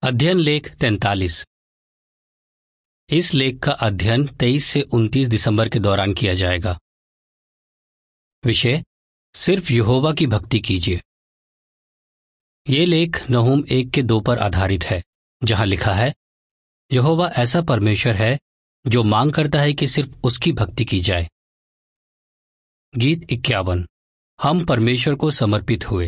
अध्ययन लेख 43। इस लेख का अध्ययन 23 से 29 दिसंबर के दौरान किया जाएगा। विषय सिर्फ यहोवा की भक्ति कीजिए। ये लेख नहूम 1:2 पर आधारित है, जहां लिखा है, यहोवा ऐसा परमेश्वर है जो मांग करता है कि सिर्फ उसकी भक्ति की जाए। गीत 51। हम परमेश्वर को समर्पित हुए।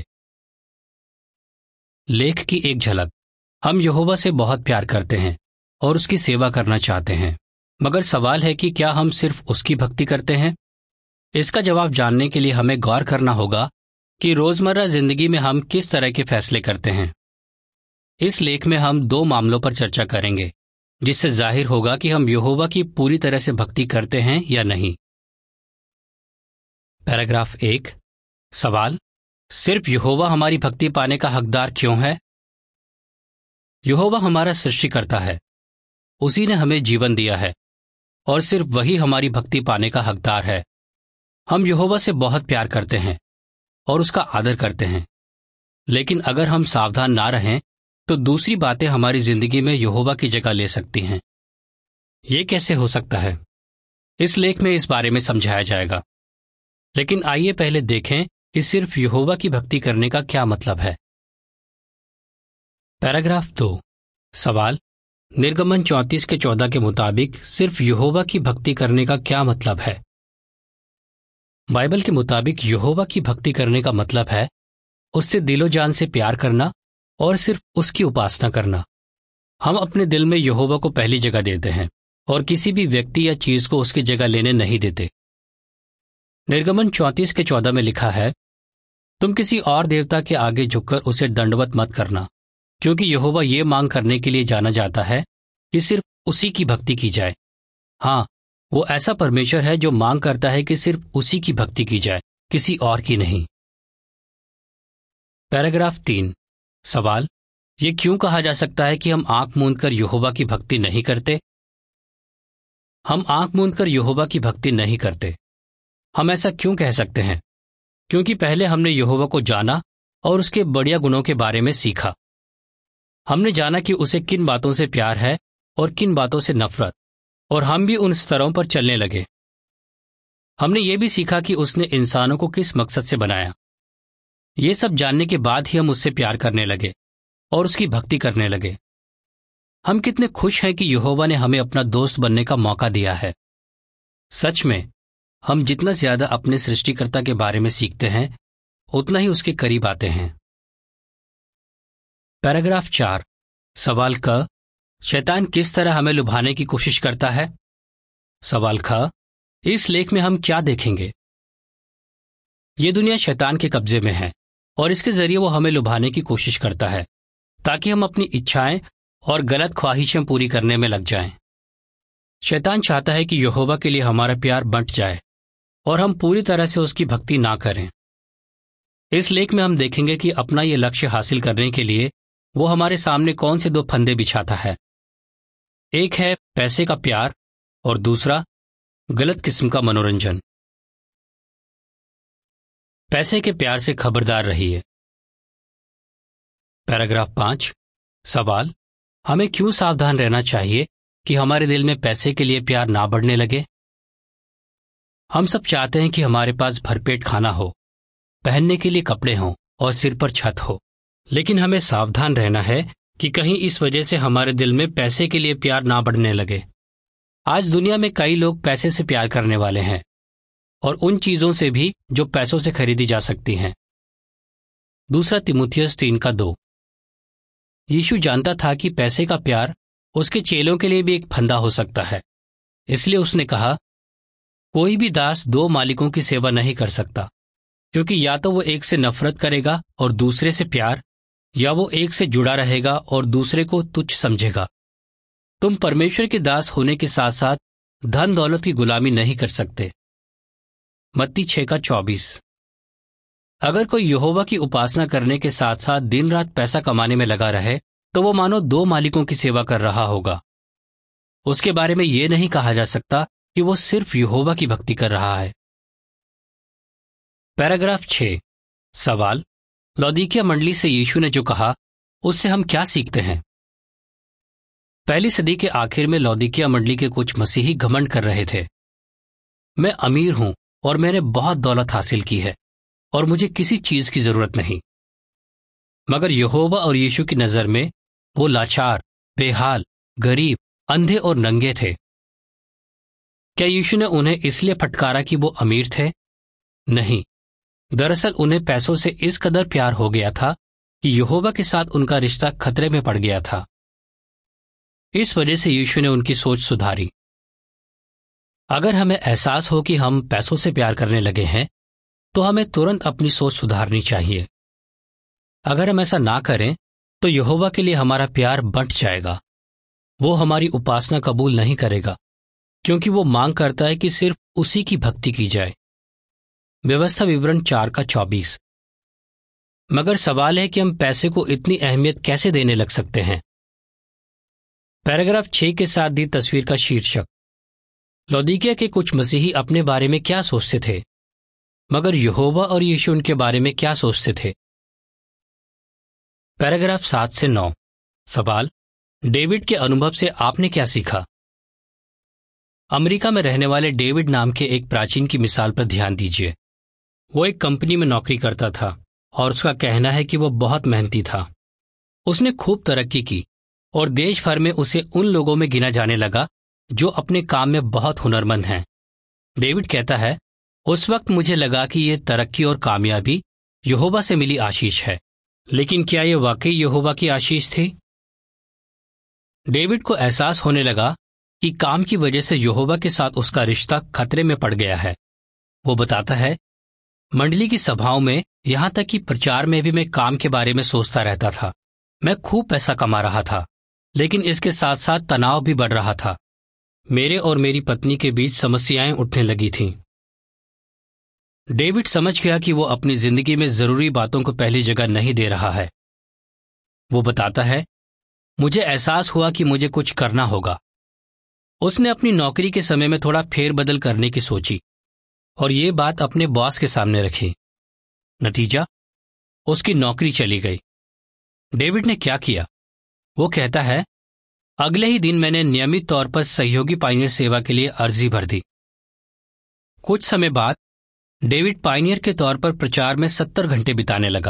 लेख की एक झलक। हम यहोवा से बहुत प्यार करते हैं और उसकी सेवा करना चाहते हैं, मगर सवाल है कि क्या हम सिर्फ उसकी भक्ति करते हैं? इसका जवाब जानने के लिए हमें गौर करना होगा कि रोजमर्रा जिंदगी में हम किस तरह के फैसले करते हैं। इस लेख में हम 2 मामलों पर चर्चा करेंगे, जिससे जाहिर होगा कि हम यहोवा की पूरी तरह से भक्ति करते हैं या नहीं। पैराग्राफ 1। सवाल, सिर्फ यहोवा हमारी भक्ति पाने का हकदार क्यों है? यहोवा हमारा सृष्टिकर्ता है। उसी ने हमें जीवन दिया है और सिर्फ वही हमारी भक्ति पाने का हकदार है। हम यहोवा से बहुत प्यार करते हैं और उसका आदर करते हैं, लेकिन अगर हम सावधान ना रहें तो दूसरी बातें हमारी जिंदगी में यहोवा की जगह ले सकती हैं। ये कैसे हो सकता है? इस लेख में इस बारे में समझाया जाएगा, लेकिन आइए पहले देखें कि सिर्फ यहोवा की भक्ति करने का क्या मतलब है। पैराग्राफ 2। सवाल, निर्गमन 34:14 के मुताबिक सिर्फ यहोवा की भक्ति करने का क्या मतलब है? बाइबल के मुताबिक यहोवा की भक्ति करने का मतलब है उससे दिलो जान से प्यार करना और सिर्फ उसकी उपासना करना। हम अपने दिल में यहोवा को पहली जगह देते हैं और किसी भी व्यक्ति या चीज को उसकी जगह लेने नहीं देते। निर्गमन 34:14 में लिखा है, तुम किसी और देवता के आगे झुककर उसे दंडवत मत करना, क्योंकि यहोवा ये मांग करने के लिए जाना जाता है कि सिर्फ उसी की भक्ति की जाए। हाँ, वो ऐसा परमेश्वर है जो मांग करता है कि सिर्फ उसी की भक्ति की जाए, किसी और की नहीं। पैराग्राफ 3। सवाल, ये क्यों कहा जा सकता है कि हम आंख मूंदकर यहोवा की भक्ति नहीं करते? हम आंख मूंदकर यहोवा की भक्ति नहीं करते। हम ऐसा क्यों कह सकते हैं? क्योंकि पहले हमने यहोवा को जाना और उसके बढ़िया गुणों के बारे में सीखा। हमने जाना कि उसे किन बातों से प्यार है और किन बातों से नफरत, और हम भी उन स्तरों पर चलने लगे। हमने ये भी सीखा कि उसने इंसानों को किस मकसद से बनाया। ये सब जानने के बाद ही हम उससे प्यार करने लगे और उसकी भक्ति करने लगे। हम कितने खुश हैं कि यहोवा ने हमें अपना दोस्त बनने का मौका दिया है। सच में, हम जितना ज्यादा अपने सृष्टिकर्ता के बारे में सीखते हैं, उतना ही उसके करीब आते हैं। पैराग्राफ 4। सवाल क, शैतान किस तरह हमें लुभाने की कोशिश करता है? सवाल ख, इस लेख में हम क्या देखेंगे? ये दुनिया शैतान के कब्जे में है और इसके जरिए वो हमें लुभाने की कोशिश करता है ताकि हम अपनी इच्छाएं और गलत ख्वाहिशें पूरी करने में लग जाएं। शैतान चाहता है कि यहोवा के लिए हमारा प्यार बंट जाए और हम पूरी तरह से उसकी भक्ति ना करें। इस लेख में हम देखेंगे कि अपना ये लक्ष्य हासिल करने के लिए वो हमारे सामने कौन से 2 फंदे बिछाता है। एक है पैसे का प्यार और दूसरा गलत किस्म का मनोरंजन। पैसे के प्यार से खबरदार रहिए। पैराग्राफ 5। सवाल, हमें क्यों सावधान रहना चाहिए कि हमारे दिल में पैसे के लिए प्यार ना बढ़ने लगे? हम सब चाहते हैं कि हमारे पास भरपेट खाना हो, पहनने के लिए कपड़े हों और सिर पर छत हो, लेकिन हमें सावधान रहना है कि कहीं इस वजह से हमारे दिल में पैसे के लिए प्यार ना बढ़ने लगे। आज दुनिया में कई लोग पैसे से प्यार करने वाले हैं और उन चीजों से भी जो पैसों से खरीदी जा सकती हैं। 2 तीमुथियुस 3:2। यीशु जानता था कि पैसे का प्यार उसके चेलों के लिए भी एक फंदा हो सकता है, इसलिए उसने कहा, कोई भी दास 2 मालिकों की सेवा नहीं कर सकता, क्योंकि या तो वो एक से नफरत करेगा और दूसरे से प्यार, या वो एक से जुड़ा रहेगा और दूसरे को तुच्छ समझेगा। तुम परमेश्वर के दास होने के साथ साथ धन दौलत की गुलामी नहीं कर सकते। मत्ती 6:24। अगर कोई यहोवा की उपासना करने के साथ साथ दिन रात पैसा कमाने में लगा रहे तो वो मानो 2 मालिकों की सेवा कर रहा होगा। उसके बारे में ये नहीं कहा जा सकता कि वो सिर्फ यहोवा की भक्ति कर रहा है। पैराग्राफ 6। सवाल, लौदीकिया मंडली से यीशु ने जो कहा उससे हम क्या सीखते हैं? पहली सदी के आखिर में लौदीकिया मंडली के कुछ मसीही घमंड कर रहे थे। मैं अमीर हूं और मैंने बहुत दौलत हासिल की है और मुझे किसी चीज की जरूरत नहीं। मगर यहोवा और यीशु की नजर में वो लाचार, बेहाल, गरीब, अंधे और नंगे थे। क्या यीशु ने उन्हें इसलिए फटकारा कि वो अमीर थे? नहीं, दरअसल उन्हें पैसों से इस कदर प्यार हो गया था कि यहोवा के साथ उनका रिश्ता खतरे में पड़ गया था। इस वजह से यीशु ने उनकी सोच सुधारी। अगर हमें एहसास हो कि हम पैसों से प्यार करने लगे हैं तो हमें तुरंत अपनी सोच सुधारनी चाहिए। अगर हम ऐसा ना करें तो यहोवा के लिए हमारा प्यार बंट जाएगा। वो हमारी उपासना कबूल नहीं करेगा क्योंकि वो मांग करता है कि सिर्फ उसी की भक्ति की जाए। व्यवस्था विवरण 4:24। मगर सवाल है कि हम पैसे को इतनी अहमियत कैसे देने लग सकते हैं। पैराग्राफ 6 के साथ दी तस्वीर का शीर्षक, लौदीकिया के कुछ मसीही अपने बारे में क्या सोचते थे, मगर यहोवा और यीशु उनके बारे में क्या सोचते थे। पैराग्राफ 7 से 9। सवाल, डेविड के अनुभव से आपने क्या सीखा। अमेरिका में रहने वाले डेविड नाम के एक प्राचीन की मिसाल पर ध्यान दीजिए। वो एक कंपनी में नौकरी करता था और उसका कहना है कि वो बहुत मेहनती था। उसने खूब तरक्की की और देश भर में उसे उन लोगों में गिना जाने लगा जो अपने काम में बहुत हुनरमंद हैं। डेविड कहता है, उस वक्त मुझे लगा कि ये तरक्की और कामयाबी यहोवा से मिली आशीष है, लेकिन क्या ये वाकई यहोवा की आशीष थी? डेविड को एहसास होने लगा कि काम की वजह से यहोवा के साथ उसका रिश्ता खतरे में पड़ गया है। वो बताता है, मंडली की सभाओं में, यहां तक कि प्रचार में भी मैं काम के बारे में सोचता रहता था। मैं खूब पैसा कमा रहा था, लेकिन इसके साथ साथ तनाव भी बढ़ रहा था। मेरे और मेरी पत्नी के बीच समस्याएं उठने लगी थीं। डेविड समझ गया कि वो अपनी जिंदगी में जरूरी बातों को पहली जगह नहीं दे रहा है। वो बताता है, मुझे एहसास हुआ कि मुझे कुछ करना होगा। उसने अपनी नौकरी के समय में थोड़ा फेरबदल करने की सोची और ये बात अपने बॉस के सामने रखी। नतीजा, उसकी नौकरी चली गई। डेविड ने क्या किया? वो कहता है, अगले ही दिन मैंने नियमित तौर पर सहयोगी पायनियर सेवा के लिए अर्जी भर दी। कुछ समय बाद डेविड पायनियर के तौर पर प्रचार में 70 घंटे बिताने लगा।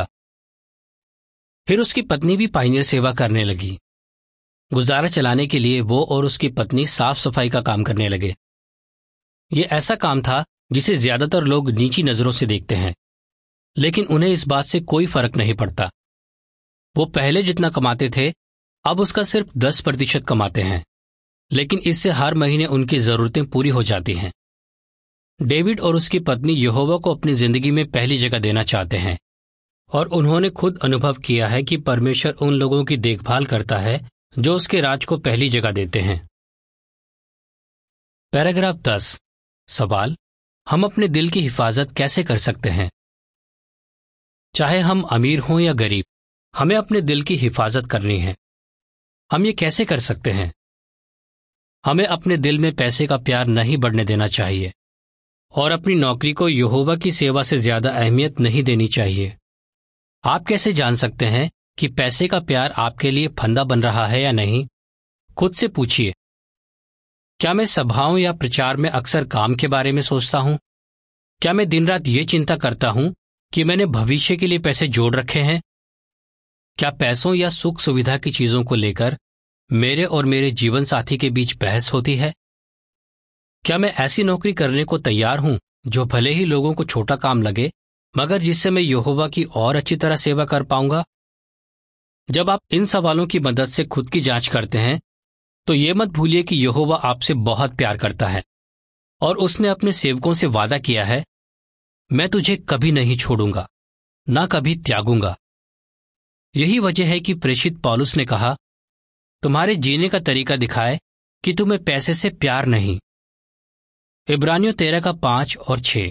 फिर उसकी पत्नी भी पायनियर सेवा करने लगी। गुजारा चलाने के लिए वो और उसकी पत्नी साफ सफाई का काम करने लगे। ये ऐसा काम था जिसे ज्यादातर लोग नीची नजरों से देखते हैं, लेकिन उन्हें इस बात से कोई फर्क नहीं पड़ता। वो पहले जितना कमाते थे अब उसका सिर्फ 10% कमाते हैं, लेकिन इससे हर महीने उनकी जरूरतें पूरी हो जाती हैं। डेविड और उसकी पत्नी यहोवा को अपनी जिंदगी में पहली जगह देना चाहते हैं और उन्होंने खुद अनुभव किया है कि परमेश्वर उन लोगों की देखभाल करता है जो उसके राज को पहली जगह देते हैं। पैराग्राफ 10। सवाल, हम अपने दिल की हिफाजत कैसे कर सकते हैं। चाहे हम अमीर हों या गरीब, हमें अपने दिल की हिफाजत करनी है। हम ये कैसे कर सकते हैं? हमें अपने दिल में पैसे का प्यार नहीं बढ़ने देना चाहिए और अपनी नौकरी को यहोवा की सेवा से ज्यादा अहमियत नहीं देनी चाहिए। आप कैसे जान सकते हैं कि पैसे का प्यार आपके लिए फंदा बन रहा है या नहीं? खुद से पूछिए, क्या मैं सभाओं या प्रचार में अक्सर काम के बारे में सोचता हूं? क्या मैं दिन रात ये चिंता करता हूं कि मैंने भविष्य के लिए पैसे जोड़ रखे हैं? क्या पैसों या सुख सुविधा की चीजों को लेकर मेरे और मेरे जीवन साथी के बीच बहस होती है? क्या मैं ऐसी नौकरी करने को तैयार हूं जो भले ही लोगों को छोटा काम लगे, मगर जिससे मैं यहोवा की और अच्छी तरह सेवा कर पाऊंगा? जब आप इन सवालों की मदद से खुद की जांच करते हैं तो ये मत भूलिए कि यहोवा आपसे बहुत प्यार करता है और उसने अपने सेवकों से वादा किया है, मैं तुझे कभी नहीं छोड़ूंगा, ना कभी त्यागूंगा। यही वजह है कि प्रेषित पौलुस ने कहा, तुम्हारे जीने का तरीका दिखाए कि तुम्हें पैसे से प्यार नहीं। इब्रानियों 13:5 और 6।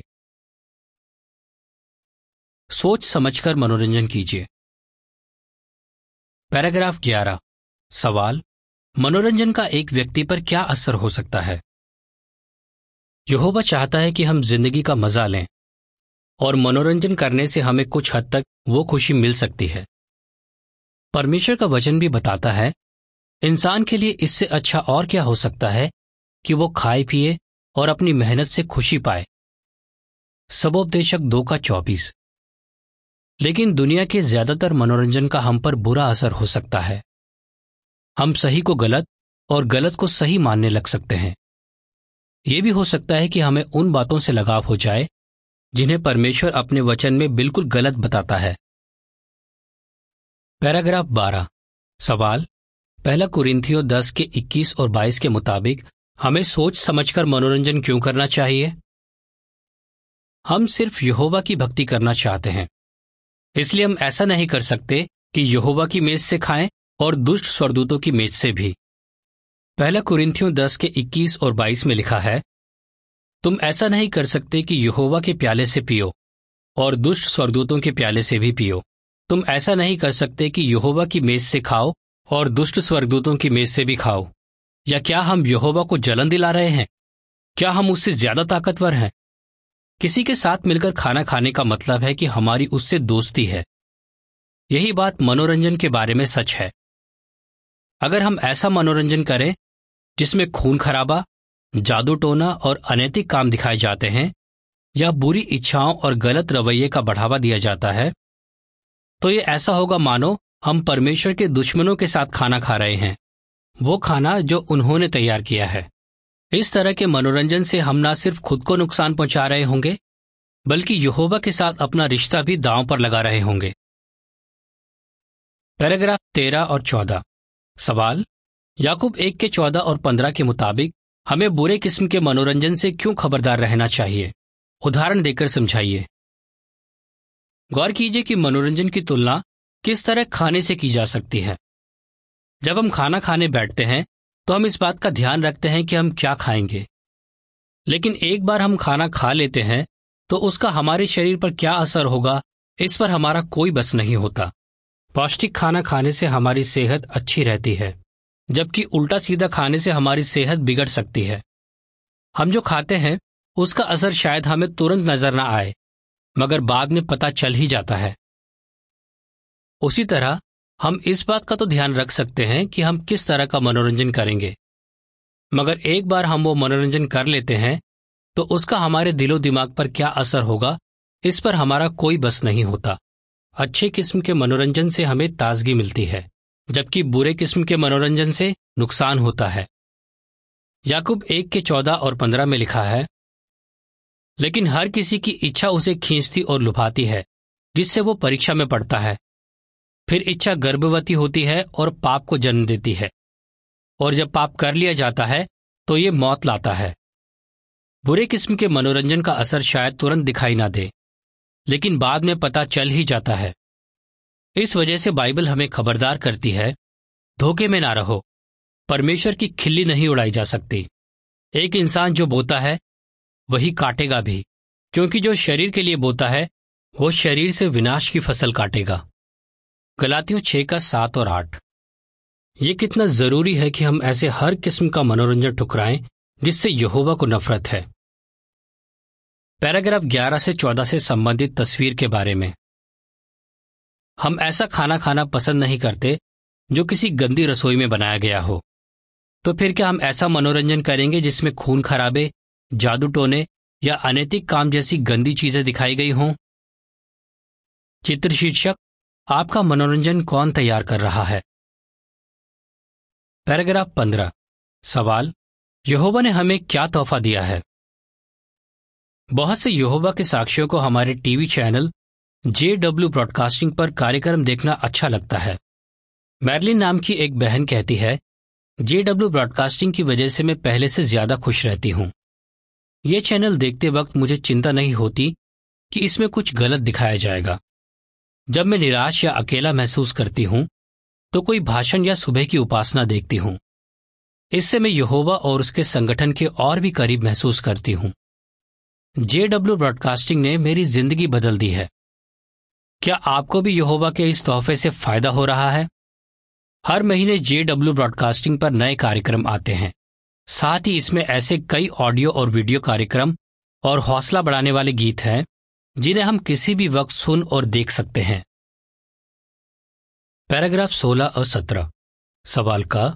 सोच समझकर मनोरंजन कीजिए। पैराग्राफ 11। सवाल, मनोरंजन का एक व्यक्ति पर क्या असर हो सकता है। यहोवा चाहता है कि हम जिंदगी का मजा लें और मनोरंजन करने से हमें कुछ हद तक वो खुशी मिल सकती है। परमेश्वर का वचन भी बताता है, इंसान के लिए इससे अच्छा और क्या हो सकता है कि वो खाए पिए और अपनी मेहनत से खुशी पाए। सबोपदेशक 2:24। लेकिन दुनिया के ज्यादातर मनोरंजन का हम पर बुरा असर हो सकता है। हम सही को गलत और गलत को सही मानने लग सकते हैं। यह भी हो सकता है कि हमें उन बातों से लगाव हो जाए जिन्हें परमेश्वर अपने वचन में बिल्कुल गलत बताता है। पैराग्राफ 12। सवाल, 1 कुरिन्थियों 10:21 और 22 के मुताबिक हमें सोच समझकर मनोरंजन क्यों करना चाहिए? हम सिर्फ यहोवा की भक्ति करना चाहते हैं, इसलिए हम ऐसा नहीं कर सकते कि यहोवा की मेज से खाएं और दुष्ट स्वर्गदूतों की मेज से भी। 1 कुरिन्थियों 10:21 और 22 में लिखा है, तुम ऐसा नहीं कर सकते कि यहोवा के प्याले से पियो और दुष्ट स्वर्गदूतों के प्याले से भी पियो। तुम ऐसा नहीं कर सकते कि यहोवा की मेज से खाओ और दुष्ट स्वर्गदूतों की मेज से भी खाओ। या क्या हम यहोवा को जलन दिला रहे हैं? क्या हम उससे ज्यादा ताकतवर हैं? किसी के साथ मिलकर खाना खाने का मतलब है कि हमारी उससे दोस्ती है। यही बात मनोरंजन के बारे में सच है। अगर हम ऐसा मनोरंजन करें जिसमें खून खराबा, जादू टोना और अनैतिक काम दिखाए जाते हैं या बुरी इच्छाओं और गलत रवैये का बढ़ावा दिया जाता है, तो ये ऐसा होगा मानो हम परमेश्वर के दुश्मनों के साथ खाना खा रहे हैं, वो खाना जो उन्होंने तैयार किया है। इस तरह के मनोरंजन से हम न सिर्फ खुद को नुकसान पहुंचा रहे होंगे, बल्कि यहोवा के साथ अपना रिश्ता भी दांव पर लगा रहे होंगे। पैराग्राफ 13 और 14। सवाल, याकूब 1:14 और 15 के मुताबिक हमें बुरे किस्म के मनोरंजन से क्यों खबरदार रहना चाहिए? उदाहरण देकर समझाइए। गौर कीजिए कि मनोरंजन की तुलना किस तरह खाने से की जा सकती है। जब हम खाना खाने बैठते हैं तो हम इस बात का ध्यान रखते हैं कि हम क्या खाएंगे, लेकिन एक बार हम खाना खा लेते हैं तो उसका हमारे शरीर पर क्या असर होगा, इस पर हमारा कोई बस नहीं होता। पौष्टिक खाना खाने से हमारी सेहत अच्छी रहती है, जबकि उल्टा सीधा खाने से हमारी सेहत बिगड़ सकती है। हम जो खाते हैं उसका असर शायद हमें तुरंत नजर न आए, मगर बाद में पता चल ही जाता है। उसी तरह हम इस बात का तो ध्यान रख सकते हैं कि हम किस तरह का मनोरंजन करेंगे, मगर एक बार हम वो मनोरंजन कर लेते हैं तो उसका हमारे दिलो दिमाग पर क्या असर होगा, इस पर हमारा कोई बस नहीं होता। अच्छे किस्म के मनोरंजन से हमें ताजगी मिलती है, जबकि बुरे किस्म के मनोरंजन से नुकसान होता है। याकूब 1:14 और 15 में लिखा है, लेकिन हर किसी की इच्छा उसे खींचती और लुभाती है, जिससे वो परीक्षा में पड़ता है। फिर इच्छा गर्भवती होती है और पाप को जन्म देती है, और जब पाप कर लिया जाता है तो ये मौत लाता है। बुरे किस्म के मनोरंजन का असर शायद तुरंत दिखाई ना दे, लेकिन बाद में पता चल ही जाता है। इस वजह से बाइबल हमें खबरदार करती है, धोखे में ना रहो। परमेश्वर की खिल्ली नहीं उड़ाई जा सकती। एक इंसान जो बोता है वही काटेगा भी, क्योंकि जो शरीर के लिए बोता है वो शरीर से विनाश की फसल काटेगा। गलातियों 6:7 और 8। ये कितना जरूरी है कि हम ऐसे हर किस्म का मनोरंजन ठुकराएं जिससे यहोवा को नफरत है। पैराग्राफ 11 से 14 से संबंधित तस्वीर के बारे में। हम ऐसा खाना खाना पसंद नहीं करते जो किसी गंदी रसोई में बनाया गया हो। तो फिर क्या हम ऐसा मनोरंजन करेंगे जिसमें खून खराबे, जादू टोने या अनैतिक काम जैसी गंदी चीजें दिखाई गई हों? चित्र शीर्षक, आपका मनोरंजन कौन तैयार कर रहा है? पैराग्राफ 15। सवाल, यहोवा ने हमें क्या तोहफा दिया है? बहुत से यहोवा के साक्षियों को हमारे टीवी चैनल JW ब्रॉडकास्टिंग पर कार्यक्रम देखना अच्छा लगता है। मैरलिन नाम की एक बहन कहती है, JW ब्रॉडकास्टिंग की वजह से मैं पहले से ज्यादा खुश रहती हूँ। ये चैनल देखते वक्त मुझे चिंता नहीं होती कि इसमें कुछ गलत दिखाया जाएगा। जब मैं निराश या अकेला महसूस करती हूँ तो कोई भाषण या सुबह की उपासना देखती हूँ। इससे मैं यहोवा और उसके संगठन के और भी करीब महसूस करती हूँ। JW ब्रॉडकास्टिंग ने मेरी जिंदगी बदल दी है। क्या आपको भी यहोवा के इस तोहफे से फायदा हो रहा है? हर महीने JW ब्रॉडकास्टिंग पर नए कार्यक्रम आते हैं। साथ ही इसमें ऐसे कई ऑडियो और वीडियो कार्यक्रम और हौसला बढ़ाने वाले गीत हैं जिन्हें हम किसी भी वक्त सुन और देख सकते हैं। पैराग्राफ 16 और 17। सवाल का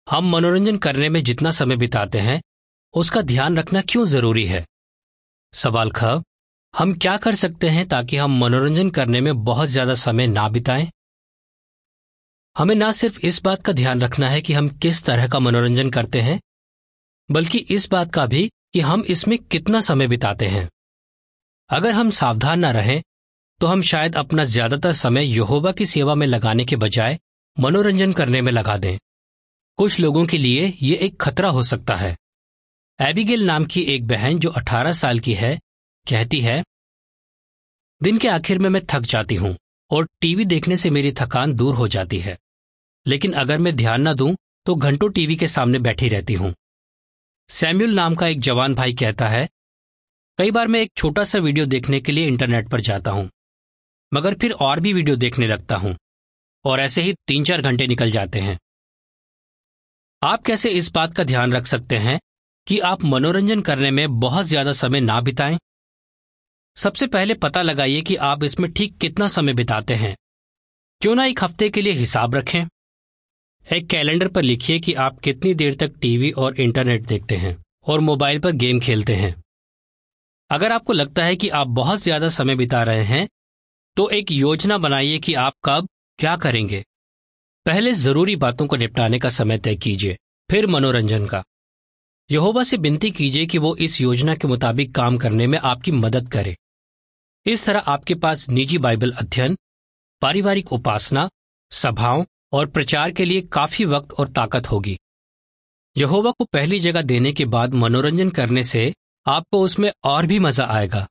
हम मनोरंजन करने में जितना समय बिताते हैं उसका ध्यान रखना क्यों जरूरी है? सवाल ख, हम क्या कर सकते हैं ताकि हम मनोरंजन करने में बहुत ज्यादा समय ना बिताएं? हमें ना सिर्फ इस बात का ध्यान रखना है कि हम किस तरह का मनोरंजन करते हैं, बल्कि इस बात का भी कि हम इसमें कितना समय बिताते हैं। अगर हम सावधान ना रहें तो हम शायद अपना ज्यादातर समय यहोवा की सेवा में लगाने के बजाय मनोरंजन करने में लगा दें। कुछ लोगों के लिए ये एक खतरा हो सकता है। एबिगेल नाम की एक बहन जो 18 साल की है कहती है, दिन के आखिर में मैं थक जाती हूं और टीवी देखने से मेरी थकान दूर हो जाती है, लेकिन अगर मैं ध्यान न दूं तो घंटों टीवी के सामने बैठी रहती हूं। सैमुअल नाम का एक जवान भाई कहता है, कई बार मैं एक छोटा सा वीडियो देखने के लिए इंटरनेट पर जाता हूं, मगर फिर और भी वीडियो देखने लगता हूं और ऐसे ही 3-4 घंटे निकल जाते हैं। आप कैसे इस बात का ध्यान रख सकते हैं कि आप मनोरंजन करने में बहुत ज्यादा समय ना बिताएं? सबसे पहले पता लगाइए कि आप इसमें ठीक कितना समय बिताते हैं। क्यों ना एक हफ्ते के लिए हिसाब रखें। एक कैलेंडर पर लिखिए कि आप कितनी देर तक टीवी और इंटरनेट देखते हैं और मोबाइल पर गेम खेलते हैं। अगर आपको लगता है कि आप बहुत ज्यादा समय बिता रहे हैं तो एक योजना बनाइए कि आप कब क्या करेंगे। पहले जरूरी बातों को निपटाने का समय तय कीजिए, फिर मनोरंजन का। यहोवा से विनती कीजिए कि वो इस योजना के मुताबिक काम करने में आपकी मदद करे। इस तरह आपके पास निजी बाइबल अध्ययन, पारिवारिक उपासना, सभाओं और प्रचार के लिए काफी वक्त और ताकत होगी। यहोवा को पहली जगह देने के बाद मनोरंजन करने से आपको उसमें और भी मजा आएगा।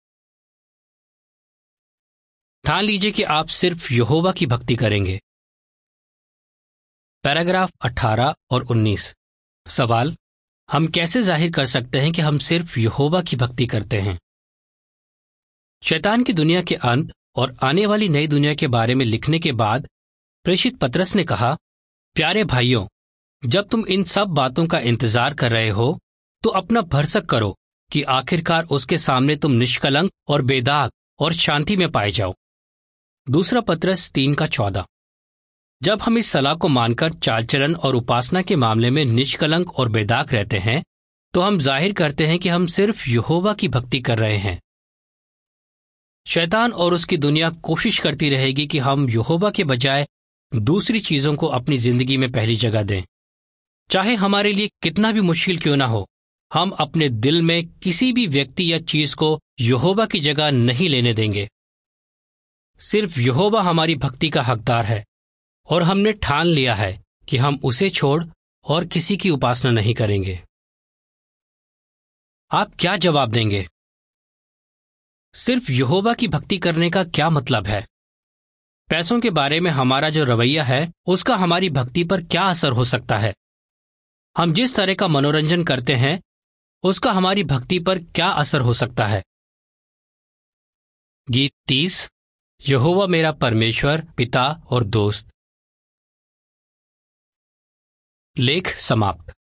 ठान लीजिए कि आप सिर्फ यहोवा की भक्ति करेंगे। पैराग्राफ 18 और 19। सवाल, हम कैसे जाहिर कर सकते हैं कि हम सिर्फ यहोवा की भक्ति करते हैं? शैतान की दुनिया के अंत और आने वाली नई दुनिया के बारे में लिखने के बाद प्रेषित पतरस ने कहा, प्यारे भाइयों, जब तुम इन सब बातों का इंतजार कर रहे हो तो अपना भरसक करो कि आखिरकार उसके सामने तुम निष्कलंक और बेदाग और शांति में पाए जाओ। दूसरा पतरस 3:14। जब हम इस सलाह को मानकर चाल चलन और उपासना के मामले में निष्कलंक और बेदाग रहते हैं तो हम जाहिर करते हैं कि हम सिर्फ यहोवा की भक्ति कर रहे हैं। शैतान और उसकी दुनिया कोशिश करती रहेगी कि हम यहोवा के बजाय दूसरी चीजों को अपनी जिंदगी में पहली जगह दें। चाहे हमारे लिए कितना भी मुश्किल क्यों ना हो, हम अपने दिल में किसी भी व्यक्ति या चीज को यहोवा की जगह नहीं लेने देंगे। सिर्फ यहोवा हमारी भक्ति का हकदार है और हमने ठान लिया है कि हम उसे छोड़ और किसी की उपासना नहीं करेंगे। आप क्या जवाब देंगे? सिर्फ यहोवा की भक्ति करने का क्या मतलब है? पैसों के बारे में हमारा जो रवैया है उसका हमारी भक्ति पर क्या असर हो सकता है? हम जिस तरह का मनोरंजन करते हैं उसका हमारी भक्ति पर क्या असर हो सकता है? गीत 30, यहोवा मेरा परमेश्वर, पिता और दोस्त। लेख समाप्त।